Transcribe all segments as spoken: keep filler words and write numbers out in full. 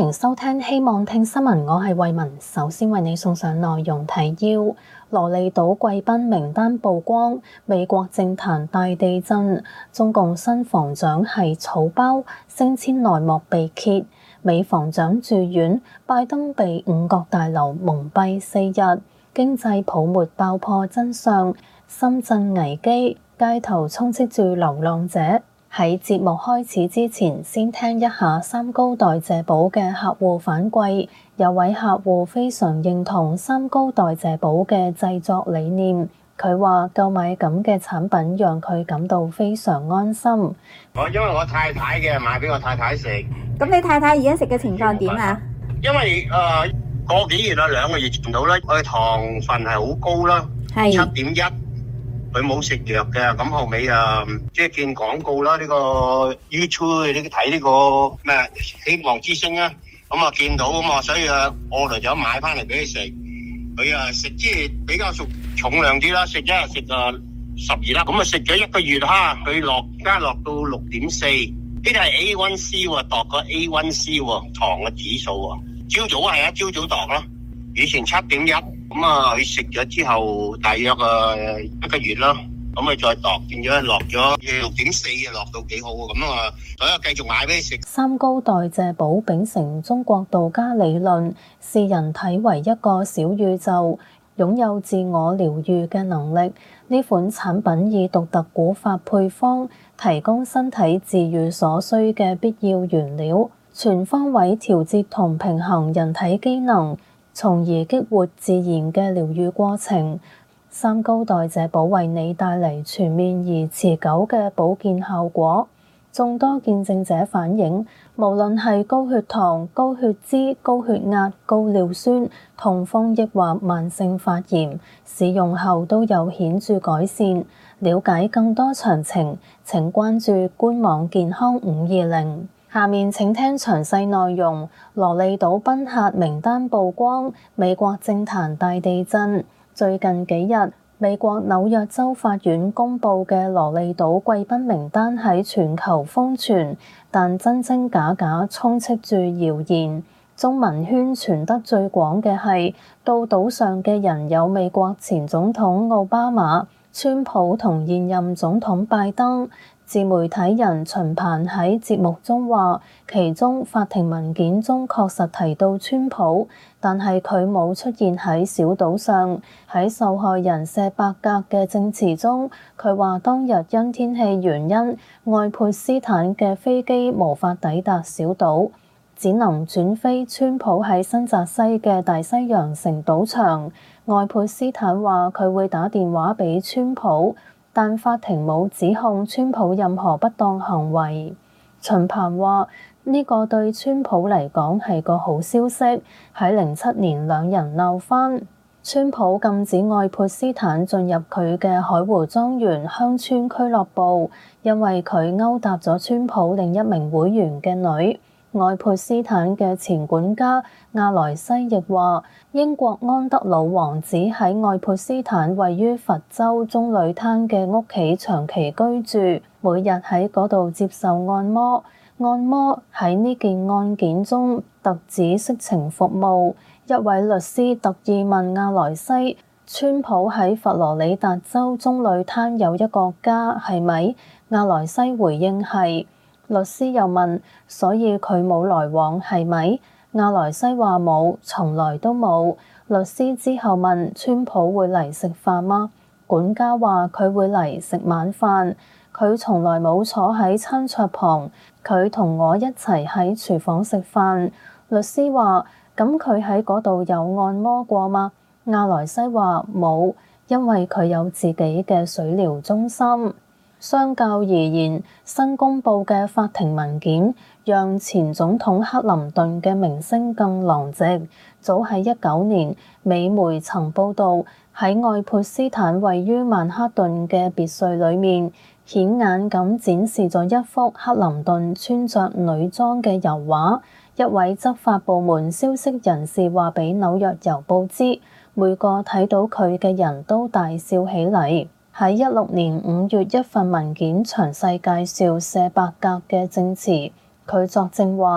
迎收聽希望聽新聞，我係慧雯。首先為你送上內容提要：羅利島貴賓名單曝光，美國政壇大地震，中共新防長係草包，升遷內幕被揭，美防長住院，拜登被五角大樓蒙蔽四日，經濟泡沫爆破真相，深圳危機，街頭充斥住流浪者。喺節目開始之前，先聽一下三高代謝寶嘅客戶反饋。有位客戶非常認同三高代謝寶嘅製作理念，佢話購買咁嘅產品讓佢感到非常安心。 我因為我太太嘅買俾我太太食。 咁你太太而家食嘅情況點啊？ 因為誒、呃、個幾月啦，兩個月前到啦，佢糖分係好高啦，七點一。佢冇食藥嘅，咁後尾啊，即係見廣告啦，呢、這個 YouTube 你睇呢個咩希望之星啊，咁啊見到啊嘛，所以啊，我嚟咗買翻嚟俾佢食。佢啊食即係比較重重量啲啦，食一日食啊十二粒，咁啊食咗一個月哈，佢落加落到六點四，呢啲係 A 一 C 喎，度個 A 一 C 喎，糖嘅指數喎。朝早係啊，朝早度啦，以前七點一。咁啊，佢食咗之後，大約啊一個月啦，咁佢再度變咗落咗六點四啊，落到幾好啊，咁啊，所以繼續買俾你食。 三高代謝寶秉承中國道家理論，視人體為一個小宇宙，擁有自我療愈嘅能力。呢款產品以獨特古法配方，提供身體自愈所需嘅必要原料，全方位調節同平衡人體機能，從而激活自然嘅療愈過程。三高代謝寶為你帶嚟全面而持久嘅保健效果。眾多見證者反映，無論係高血糖、高血脂、高血壓、高尿酸、痛風抑或慢性發炎，使用後都有顯著改善。了解更多詳情，請關注官網健康五二零。下面請聽詳細內容。羅利島賓客名單曝光，美國政壇大地震。最近幾日，美國紐約州法院公佈嘅羅利島貴賓名單喺全球瘋傳，但真真假假充斥住謠言。中文圈傳得最廣嘅係，到島上嘅人有美國前總統奧巴馬、川普同現任總統拜登。自媒體人秦鵬喺節目中話，其中法庭文件中確實提到川普，但係佢冇出現喺小島上。喺受害人謝伯格嘅證詞中，佢話當日因天氣原因，愛潑斯坦嘅飛機無法抵達小島，只能轉飛川普喺新澤西嘅大西洋城賭場。愛潑斯坦話佢會打電話俾川普，但法庭冇指控川普任何不當行為。秦鵬話呢個對川普嚟講係個好消息。喺零七年兩人鬧翻，川普禁止愛潑斯坦進入佢嘅海湖莊園鄉村俱樂部，因為佢勾搭咗川普另一名會員嘅女。愛潑斯坦嘅前管家亞萊西亦話，英國安德魯王子喺愛潑斯坦位於佛州棕櫚灘嘅屋企長期居住，每日喺嗰度接受按摩。按摩喺呢件案件中特指色情服務。一位律師特意問亞萊西，川普喺佛羅里達州棕櫚灘有一個家係咪？亞萊西回應係。律師又問，所以佢冇來往係咪？亞萊西話冇，從來都冇。律師之後問，川普會嚟食飯嗎？管家話佢會嚟食晚飯，佢從來冇坐喺餐桌旁，佢同我一齊喺廚房食飯。律師話，咁佢喺嗰度有按摩過嗎？亞萊西話冇，因為佢有自己嘅水療中心。相較而言，新公佈嘅法庭文件讓前總統克林頓嘅名聲更狼藉。早喺一九年，美媒曾報導喺愛潑斯坦位於曼克頓嘅別墅裏面，顯眼咁展示咗一幅克林頓穿着女裝嘅油畫。一位執法部門消息人士話俾紐約郵報知，每個睇到佢嘅人都大笑起嚟。喺一六年五月，一份文件詳細介紹謝伯格嘅證詞。佢作證話，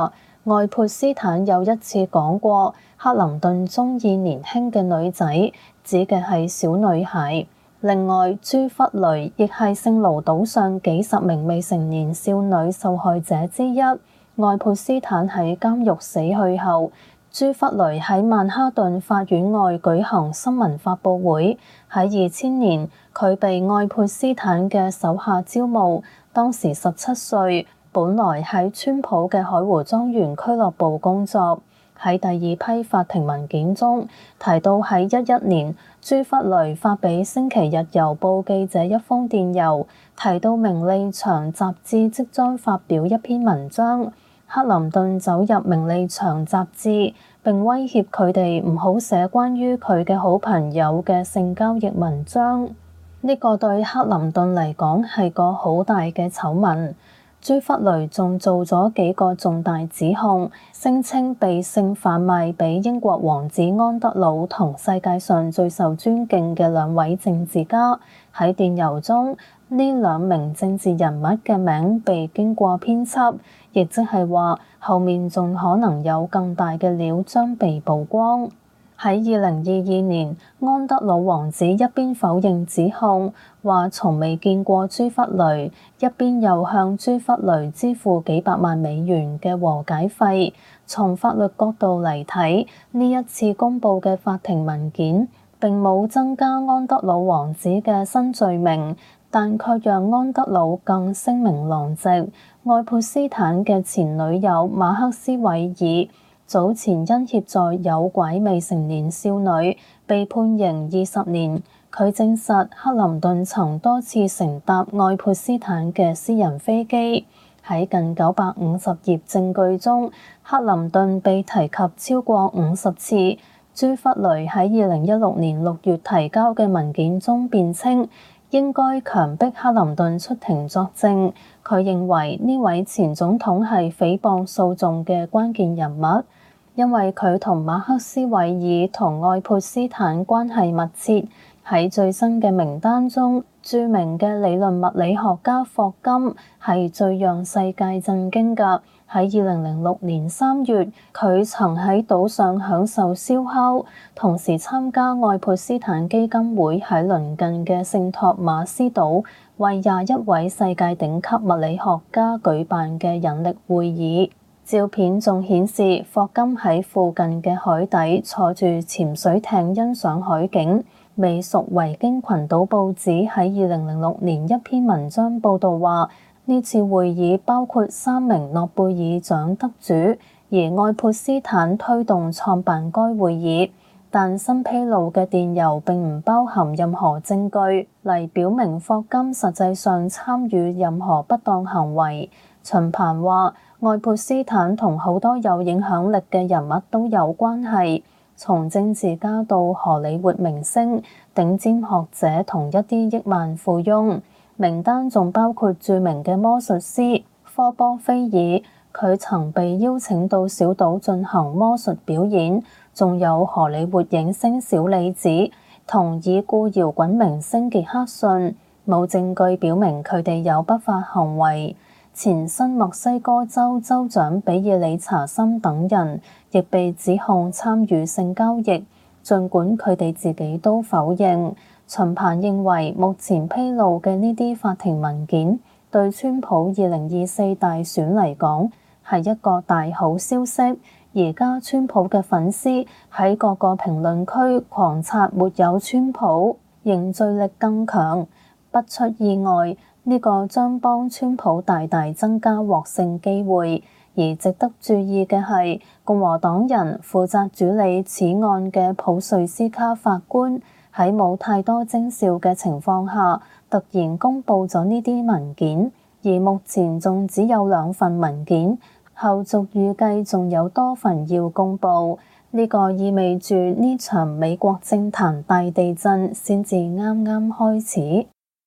愛潑斯坦有一次講過，克林頓中意年輕嘅女仔，指嘅係小女孩。另外，朱弗雷亦係聖盧島上幾十名未成年少女受害者之一。愛潑斯坦喺監獄死去後，朱弗雷喺曼哈頓法院外舉行新聞發佈會。喺二千年，佢被愛潑斯坦嘅手下招募，當時十七歲，本來喺川普嘅海湖莊園俱樂部工作。喺第二批法庭文件中提到，喺一一年，朱弗雷發俾《星期日郵報》記者一封電郵，提到名利場雜誌即將發表一篇文章，克林頓走入名利場雜誌，並威脅佢哋唔好寫關於佢嘅好朋友嘅性交易文章。呢個對克林頓嚟講係個好大嘅醜聞。朱弗雷仲做咗幾個重大指控，聲稱被性販賣俾英國王子安德魯同世界上最受尊敬嘅兩位政治家。喺電郵中，呢兩名政治人物嘅名被經過編輯，亦即係話後面仲可能有更大嘅料將被曝光。喺二零二二年，安德魯王子一邊否認指控，話從未見過朱弗雷，一邊又向朱弗雷支付幾百萬美元嘅和解費。從法律角度嚟睇，呢一次公佈嘅法庭文件並冇增加安德魯王子嘅新罪名，但卻讓安德魯更聲名狼藉。愛潑斯坦嘅前女友馬克斯韋爾早前因協助誘拐未成年少女被判刑二十年。佢證實克林頓曾多次乘搭愛潑斯坦嘅私人飛機。喺近九百五十頁證據中，克林頓被提及超過五十次。朱弗雷喺二零一六年六月提交嘅文件中辯稱，應該強迫克林頓出庭作證。佢認為呢位前總統係誹謗訴訟嘅關鍵人物，因為佢同馬克斯韋爾同愛潑斯坦關係密切。喺最新嘅名單中，著名嘅理論物理學家霍金係最讓世界震驚㗎。喺二零零六年三月，佢曾喺島上享受燒烤，同時參加愛潑斯坦基金會喺鄰近嘅聖托馬斯島為廿一位世界頂級物理學家舉辦嘅引力會議。照片仲顯示霍金喺附近嘅海底坐住潛水艇欣賞海景。美屬維京群島報紙喺二零零六年一篇文章報導話，呢次會議包括三名諾貝爾獎得主，而愛潑斯坦推動創辦該會議，但新披露嘅電郵並唔包含任何證據嚟表明霍金實際上參與任何不當行為。秦鵬話，愛潑斯坦同好多有影響力嘅人物都有關係。從政治家到荷里活明星、頂尖學者同一啲億萬富翁，名單仲包括著名嘅魔術師科波菲爾，佢曾被邀請到小島進行魔術表演，仲有荷里活影星小李子同已故搖滾明星傑克遜，冇證據表明佢哋有不法行為。前新墨西哥州州長比爾理查森等人亦被指控參與性交易，儘管佢哋自己都否認。秦鵬認為目前披露嘅呢啲法庭文件對川普二零二四大選嚟講係一個大好消息。而家川普嘅粉絲喺各個評論區狂刷沒有川普，凝聚力更強。不出意外，呢個將幫川普大大增加獲勝機會，而值得注意嘅係，共和黨人負責處理此案嘅普瑞斯卡法官喺冇太多徵兆嘅情況下，突然公佈咗呢啲文件，而目前仲只有兩份文件，後續預計仲有多份要公佈。呢個意味住呢場美國政壇大地震先至啱啱開始。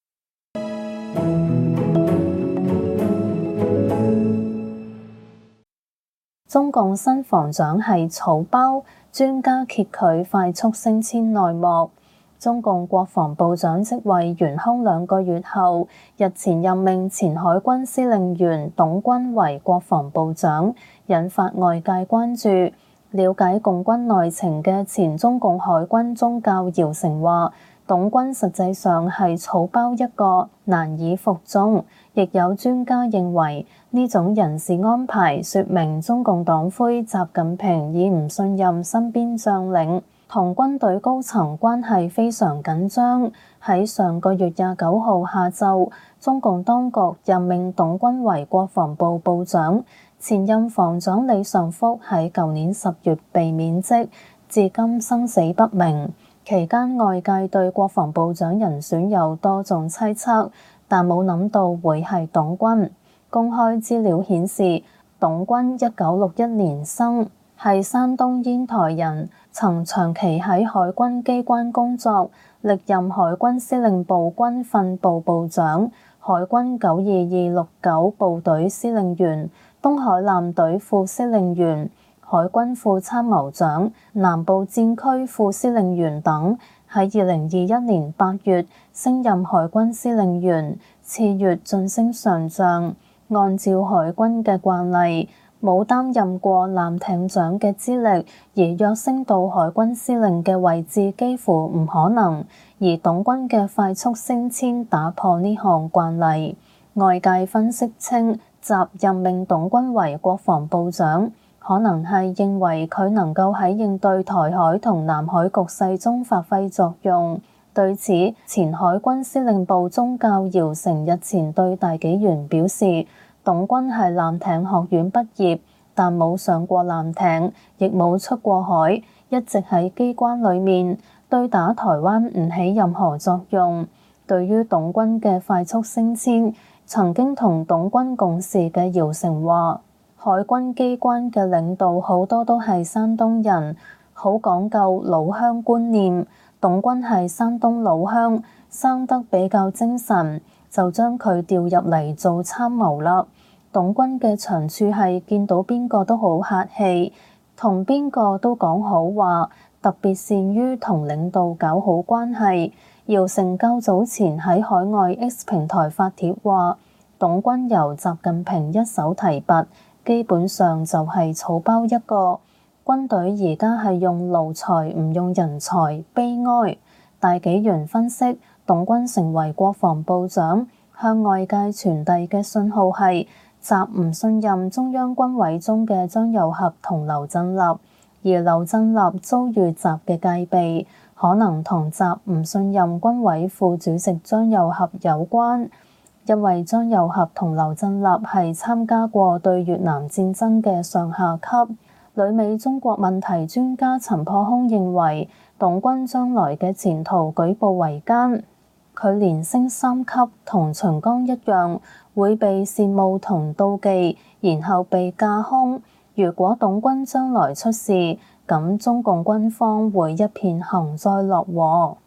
中共新防長係草包，專家揭佢快速升遷內幕。 中共國防部長職位懸空兩個月後，日前任命前海軍司令員董軍為國防部長，引發外界關注。了解共軍內情嘅前中共海軍中校姚成話，董軍實際上係草包一個，難以服眾。亦有專家認為，呢種人事安排說明中共黨魁習近平已唔信任身邊將領，同軍隊高層關係非常緊張。喺上個月廿九號下晝，中共當局任命董軍為國防部部長。前任防長李尚福喺舊年十月被免職，至今生死不明。期間外界對國防部長人選有多種猜測，但冇諗到會係董軍。公開資料顯示，董軍一九六一年生，係山東煙台人，曾長期喺海軍機關工作，歷任海軍司令部軍訓部部長、海軍九二二六九部隊司令員、東海艦隊副司令員、海軍副參謀長、南部戰區副司令員等。喺二零二一年八月升任海軍司令員，次月晉升上將。按照海軍嘅慣例，冇擔任過艦艇長嘅資歷而躍升到海軍司令嘅位置幾乎唔可能，而董軍嘅快速升遷打破呢項慣例。外界分析稱，習任命董軍為國防部長，可能係認為佢能夠喺應對台海同南海局勢中發揮作用。對此，前海軍司令部中校姚成日前對大紀元表示，董軍係艦艇學院畢業，但冇上過艦艇，亦冇出過海，一直喺機關裡面，對打台灣唔起任何作用。對於董軍嘅快速升遷，曾經同董軍共事嘅姚成話，海軍機關嘅領導好多都係山東人，好講究老鄉觀念。董軍係山東老鄉，生得比較精神，就將佢調入嚟做參謀啦。董軍嘅長處係見到邊個都好客氣，同邊個都講好話，特別善於同領導搞好關係。姚成較早前喺海外 X 平台發帖話，董軍由習近平一手提拔，基本上就係草包一個。軍隊而家係用奴才唔用人才，悲哀。大紀元分析，董軍成為國防部長，向外界傳遞嘅信號係習唔信任中央軍委中嘅張又俠同劉振立，而劉振立遭遇習嘅戒備，可能同習唔信任軍委副主席張又俠有關，因為張又俠同劉振立係參加過對越南戰爭嘅上下級。旅美中國問題專家陳破空認為，董軍將來嘅前途舉步維艱，佢連升三級同秦剛一樣，會被羨慕同妒忌，然後被架空。如果董軍將來出事，咁中共軍方會一片幸災樂禍。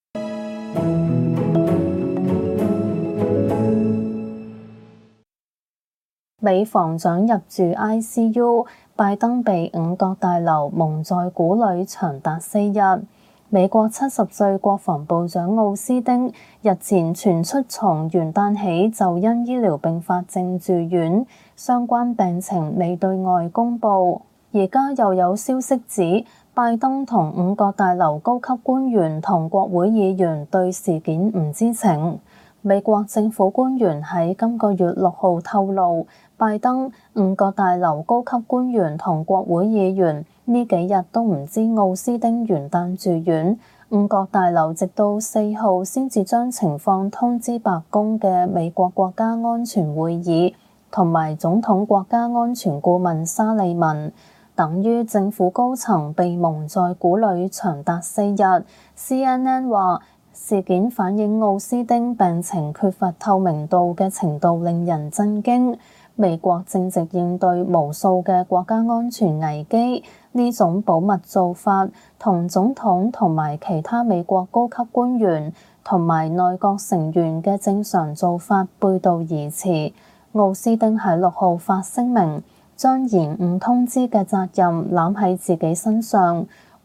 美防長入住 I C U， 拜登被五角大樓蒙在鼓裏長達四日。美國七十歲國防部長奧斯丁日前傳出從元旦起就因醫療併發症住院，相關病情未對外公佈。而家又有消息指，拜登同五角大樓高級官員同國會議員對事件唔知情。美國政府官員喺今個月六號透露，拜登、五角大樓高級官員同國會議員呢幾日都唔知奧斯丁元旦住院，五角大樓直到四號先至將情況通知白宮嘅美國國家安全會議同埋總統國家安全顧問沙利文，等於政府高層被蒙在鼓裏長達四日。C N N 話，事件反映奧斯丁病情缺乏透明度嘅程度令人震驚。美國正值應對無數嘅國家安全危機，呢種保密做法同總統同埋其他美國高級官員同埋內閣成員嘅正常做法背道而馳。奧斯丁喺六號發聲明，將延誤通知嘅責任攬喺自己身上，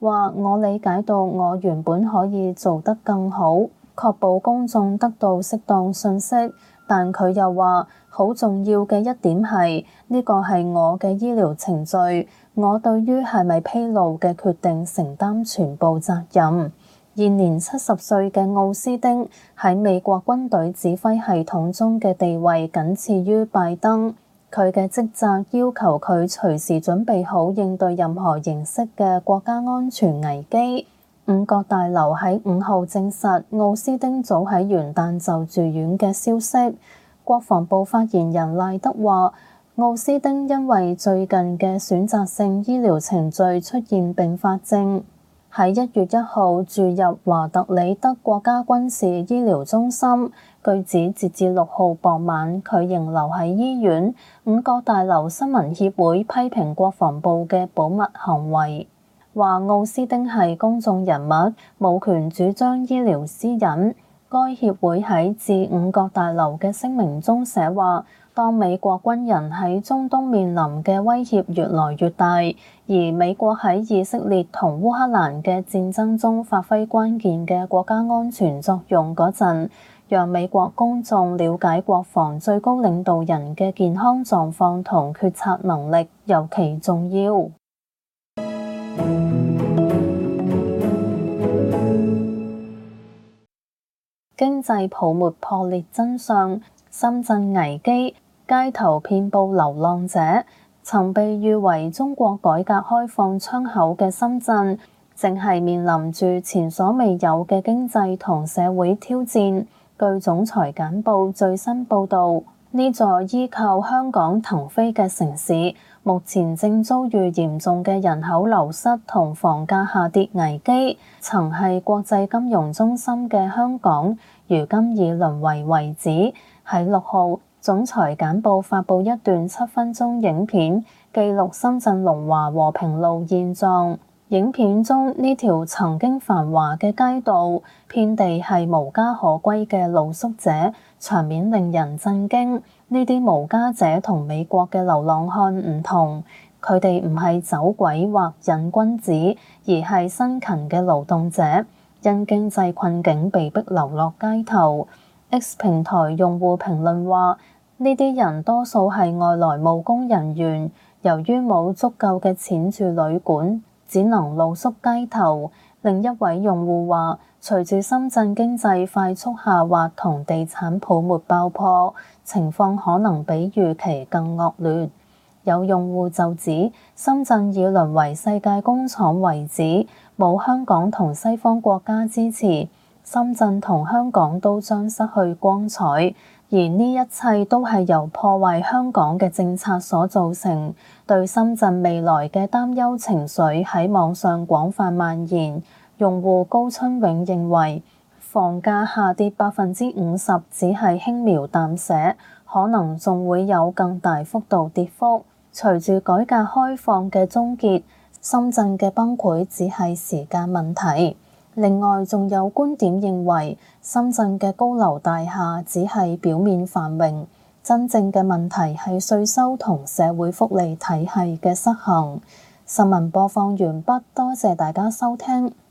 話我理解到我原本可以做得更好，確保公眾得到適當信息，但佢又話好重要嘅一點係呢個係我嘅醫療程序，我對於係咪披露嘅決定承擔全部責任。現年七十歲嘅奧斯丁喺美國軍隊指揮系統中嘅地位僅次於拜登，佢嘅職責要求佢隨時準備好應對任何形式嘅國家安全危機。五角大樓喺五號證實奧斯丁早喺元旦就住院嘅消息。國防部發言人賴德話，奧斯丁因為最近嘅選擇性醫療程序出現併發症，喺一月一號住入華特里德國家軍事醫療中心。據指截至六號傍晚，佢仍留喺醫院。五角大樓新聞協會批評國防部嘅保密行為，話奧斯丁係公眾人物，冇權主張醫療私隱。該協會喺致五角大樓嘅聲明中寫話，當美國軍人喺中東面臨嘅威脅越來越大，而美國喺以色列同烏克蘭嘅戰爭中發揮關鍵嘅國家安全作用嗰陣，讓美國公眾了解國防最高領導人嘅健康狀況同決策能力尤其重要。經濟泡沫破裂真相，深圳危機，街頭遍佈流浪者。曾被譽為中國改革開放窗口嘅深圳，正係面臨住前所未有嘅經濟同社會挑戰。據總裁簡報最新報導，呢座依靠香港騰飛嘅城市，目前正遭遇嚴重嘅人口流失同房價下跌危機。曾係國際金融中心嘅香港，如今已淪為遺址。喺六號，總裁簡報發布一段七分鐘影片，記錄深圳龍華和平路現狀。影片中呢條曾經繁華嘅街道，遍地係無家可歸嘅露宿者，場面令人震驚。呢啲無家者同美國嘅流浪漢唔同，佢哋唔係走鬼或癮君子，而係辛勤嘅勞動者，因經濟困境被迫流落街頭。X 平台用戶評論話，呢啲人多數係外來務工人員，由於冇足夠嘅錢住旅館，只能露宿街頭。另一位用戶話，隨住深圳經濟快速下滑同地產泡沫爆破，情況可能比預期更惡劣。有用戶就指，深圳已淪為世界工廠遺址，冇香港同西方國家支持，深圳同香港都將失去光彩。而呢一切都係由破壞香港嘅政策所造成，對深圳未來嘅擔憂情緒喺網上廣泛蔓延。用戶高春永認為，房價下跌百分之五十只係輕描淡寫，可能仲會有更大幅度跌幅。隨住改革開放嘅終結，深圳嘅崩潰只係時間問題。另外，仲有觀點認為，深圳嘅高樓大廈只係表面繁榮，真正嘅問題係稅收同社會福利體系嘅失衡。新聞播放完畢，多謝大家收聽。